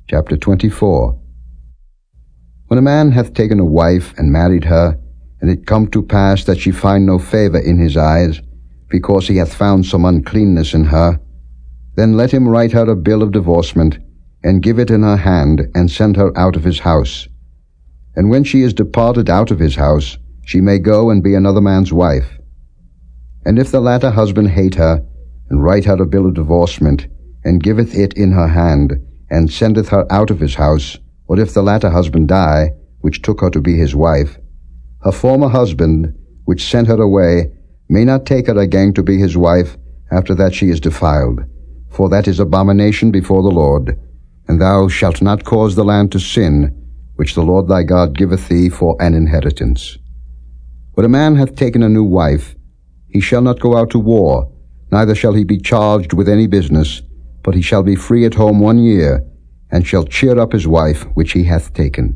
Chapter 24. When a man hath taken a wife and married her, and it come to pass that she find no favor in his eyes, because he hath found some uncleanness in her, then let him write her a bill of divorcement, and give it in her hand, and send her out of his house. And when she is departed out of his house, she may go and be another man's wife. And if the latter husband hate her, and write her a bill of divorcement, and giveth it in her hand, and sendeth her out of his house, or if the latter husband die, which took her to be his wife, her former husband, which sent her away, may not take her again to be his wife after that she is defiled, for that is abomination before the Lord. And thou shalt not cause the land to sin, which the Lord thy God giveth thee for an inheritance. When a man hath taken a new wife, he shall not go out to war, neither shall he be charged with any business, but he shall be free at home 1 year, and shall cheer up his wife which he hath taken.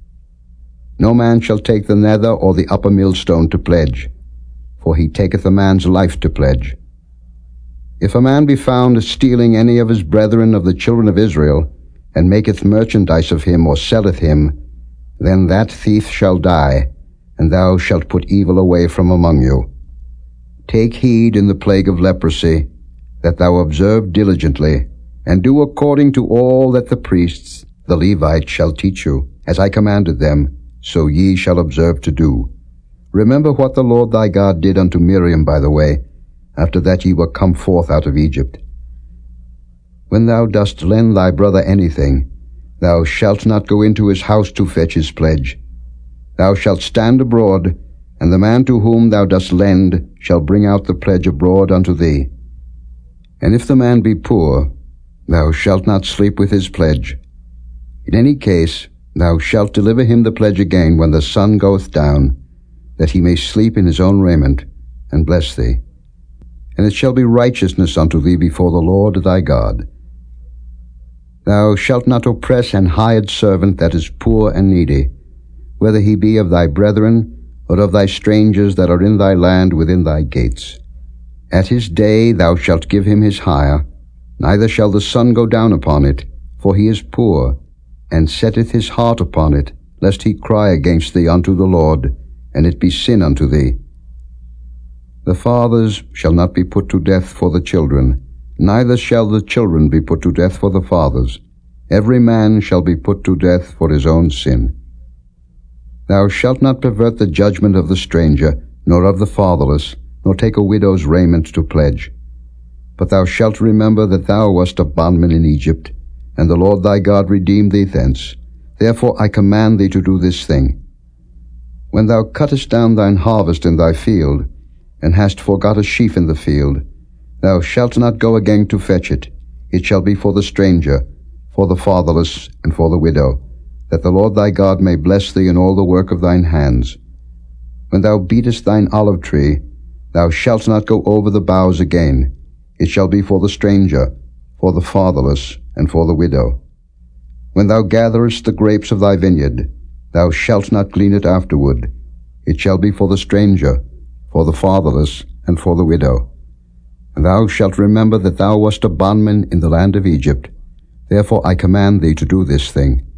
No man shall take the nether or the upper millstone to pledge, for he taketh a man's life to pledge. If a man be found stealing any of his brethren of the children of Israel, and maketh merchandise of him, or selleth him, then that thief shall die, and thou shalt put evil away from among you. Take heed in the plague of leprosy, that thou observe diligently, and do according to all that the priests, the Levites, shall teach you, as I commanded them, so ye shall observe to do. Remember what the Lord thy God did unto Miriam by the way, after that ye were come forth out of Egypt. When thou dost lend thy brother anything, thou shalt not go into his house to fetch his pledge. Thou shalt stand abroad, and the man to whom thou dost lend shall bring out the pledge abroad unto thee. And if the man be poor, thou shalt not sleep with his pledge. In any case, thou shalt deliver him the pledge again when the sun goeth down, that he may sleep in his own raiment, and bless thee. And it shall be righteousness unto thee before the Lord thy God. Thou shalt not oppress an hired servant that is poor and needy, whether he be of thy brethren, or of thy strangers that are in thy land within thy gates. At his day thou shalt give him his hire, neither shall the sun go down upon it, for he is poor, and setteth his heart upon it, lest he cry against thee unto the Lord, and it be sin unto thee. The fathers shall not be put to death for the children, neither shall the children be put to death for the fathers. Every man shall be put to death for his own sin. Thou shalt not pervert the judgment of the stranger, nor of the fatherless, nor take a widow's raiment to pledge. But thou shalt remember that thou wast a bondman in Egypt, and the Lord thy God redeemed thee thence. Therefore I command thee to do this thing. When thou cuttest down thine harvest in thy field, and hast forgot a sheaf in the field, thou shalt not go again to fetch it. It shall be for the stranger, for the fatherless, and for the widow, that the Lord thy God may bless thee in all the work of thine hands. When thou beatest thine olive tree, thou shalt not go over the boughs again. It shall be for the stranger, for the fatherless, and for the widow. When thou gatherest the grapes of thy vineyard, thou shalt not glean it afterward. It shall be for the stranger, for the fatherless, and for the widow. And thou shalt remember that thou wast a bondman in the land of Egypt. Therefore I command thee to do this thing.